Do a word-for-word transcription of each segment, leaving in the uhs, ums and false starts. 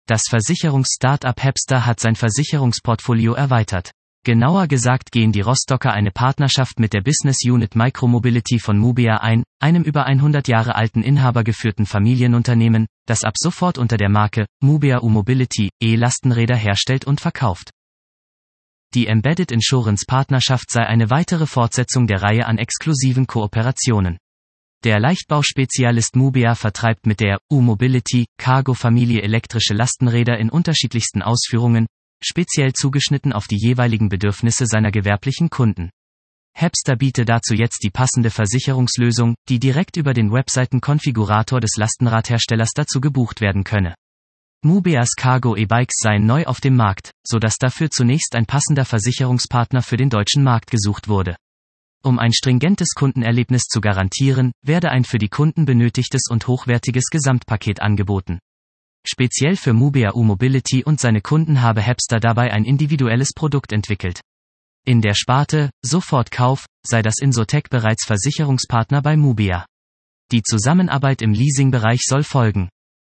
Das Versicherungs-Startup Hepster hat sein Versicherungsportfolio erweitert. Genauer gesagt gehen die Rostocker eine Partnerschaft mit der Business Unit Micromobility von Mubea ein, einem über hundert Jahre alten inhabergeführten Familienunternehmen, das ab sofort unter der Marke Mubea U-Mobility E-Lastenräder herstellt und verkauft. Die Embedded Insurance Partnerschaft sei eine weitere Fortsetzung der Reihe an exklusiven Kooperationen. Der Leichtbauspezialist Mubea vertreibt mit der U-Mobility Cargo-Familie elektrische Lastenräder in unterschiedlichsten Ausführungen, speziell zugeschnitten auf die jeweiligen Bedürfnisse seiner gewerblichen Kunden. Hepster biete dazu jetzt die passende Versicherungslösung, die direkt über den Webseitenkonfigurator des Lastenradherstellers dazu gebucht werden könne. Mubeas Cargo E-Bikes seien neu auf dem Markt, so dass dafür zunächst ein passender Versicherungspartner für den deutschen Markt gesucht wurde. Um ein stringentes Kundenerlebnis zu garantieren, werde ein für die Kunden benötigtes und hochwertiges Gesamtpaket angeboten. Speziell für Mubea U-Mobility und seine Kunden habe Hepster dabei ein individuelles Produkt entwickelt. In der Sparte Sofortkauf sei das Insotec bereits Versicherungspartner bei Mubea. Die Zusammenarbeit im Leasingbereich soll folgen.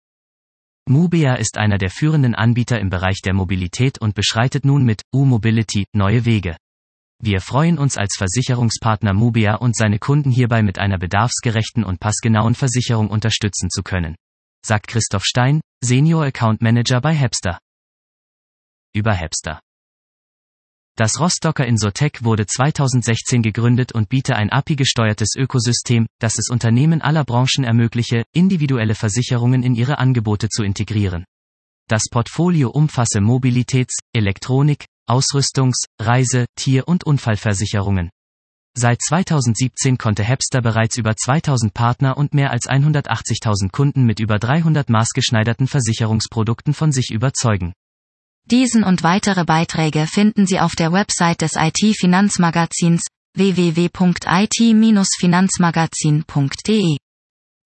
Mubea ist einer der führenden Anbieter im Bereich der Mobilität und beschreitet nun mit U-Mobility neue Wege. Wir freuen uns als Versicherungspartner Mubea und seine Kunden hierbei mit einer bedarfsgerechten und passgenauen Versicherung unterstützen zu können, sagt Christoph Stein, Senior Account Manager bei Hepster. Über Hepster. Das Rostocker Insotec wurde zweitausendsechzehn gegründet und biete ein A P I-gesteuertes Ökosystem, das es Unternehmen aller Branchen ermögliche, individuelle Versicherungen in ihre Angebote zu integrieren. Das Portfolio umfasse Mobilitäts-, Elektronik-, Ausrüstungs-, Reise-, Tier- und Unfallversicherungen. Seit zweitausendsiebzehn konnte Hepster bereits über zweitausend Partner und mehr als hundertachtzigtausend Kunden mit über dreihundert maßgeschneiderten Versicherungsprodukten von sich überzeugen. Diesen und weitere Beiträge finden Sie auf der Website des I T-Finanzmagazins w w w punkt i t Bindestrich finanzmagazin punkt d e.